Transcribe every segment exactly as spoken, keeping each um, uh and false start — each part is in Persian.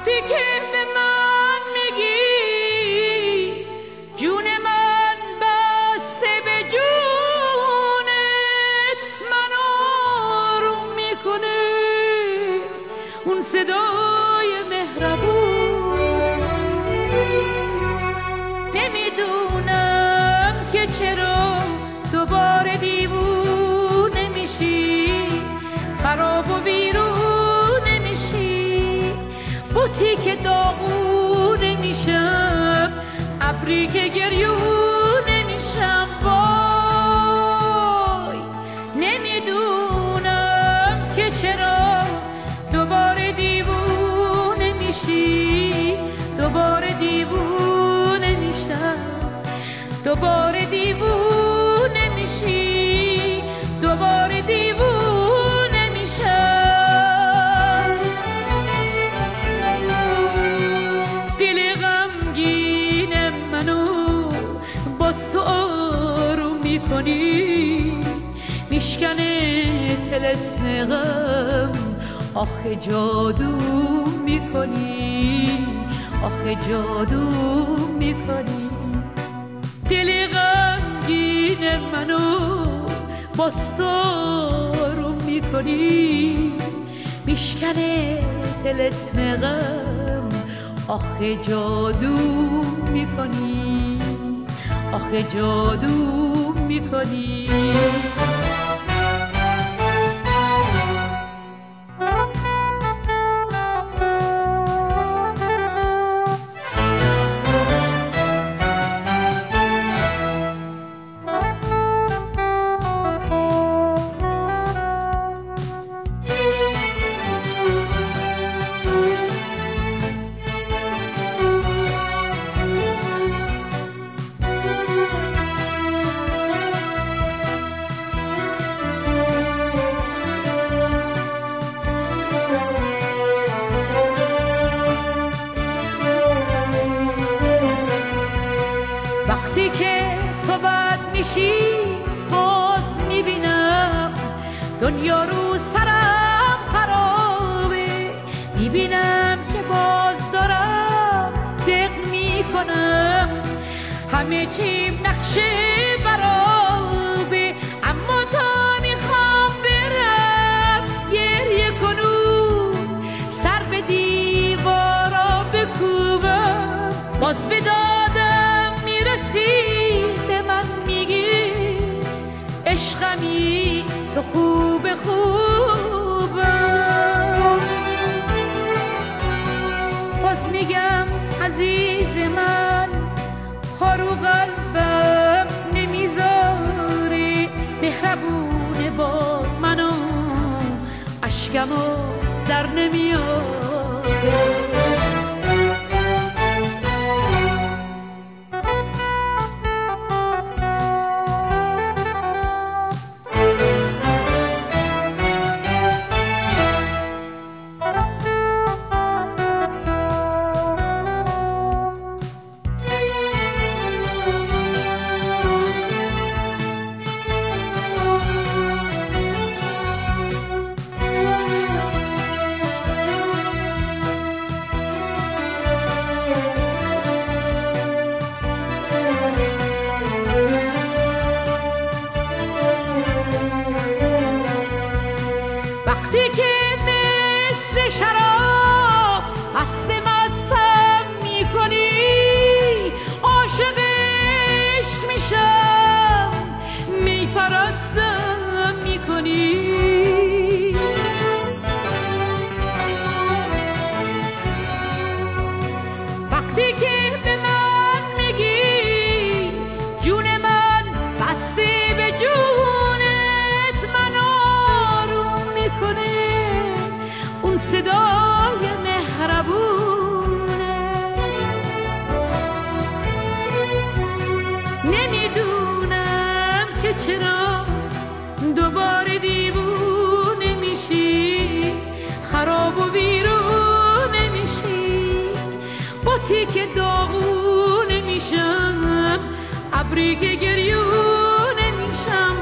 وقتی که به من میگی جون من بسته به جونت، من آروم میکنه اون صدای مهربون. نمیدونم که چرا دوباره دیوونه میشی، خراب و ویرونه میشی، بوتی که داغونه میشم، ابری که گریونه میشم. وای نمیدونم که چرا دوباره دیوونه میشی، دوباره دیوونه میشم، دوباره دیوونه میشی، دوباره دیوونه میشم. دل غمگین منو باز تو آروم میکنی، میشکنه طلسم غم، آخه جادو میکنی، آخه جادو میکنی. دل غمگین منو باز تو آروم میکنی، میشکنه طلسم غم، آخه جادو میکنی، آخه جادو میکنی. وقتی که تو بد میشی باز میبینم دنیا رو سرم خرابه، میبینم که باز دارم دق میکنم، همه چیم نقشه برابه. اما تا میخوام برم گریه کنم، سر به دیوارا بکوبم، باز به دادم به من میگی عشقمی تو خوب خوبم. باز میگم عزیز من هارو قلبم نمیذاره، مهربونه با منو اشکمو در نمیاره. وقتی که مثل شراب مست مستم میکنی، عاشق عشق میشم، میپرستم میکنی. وقتی که به من میگی جون من بسته به جونت، من آروم میکنه اون صدای مهربونه. نمیدونم که چرا دوباره دیوونه میشی، خراب و ویرونه میشی، بوتی که داغونه میشم، ابری که گریونه میشم.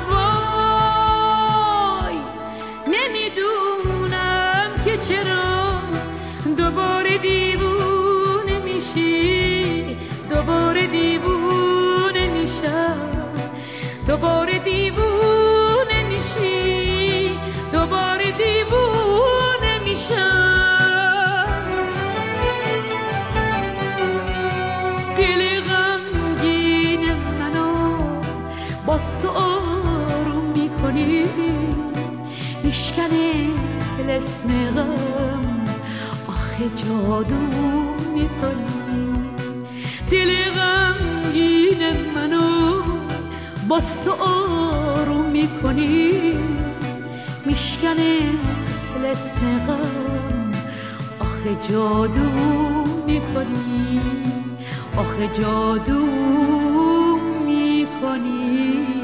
وای نمیدونم که چرا دوباره دیوونه باز تو آروم میکنی، میشکنه طلسم غم، آخه جادو میکنی. دل غمگین منو باز تو آروم میکنی، میشکنه طلسم غم، آخه جادو میکنی، آخه جادو میکنی.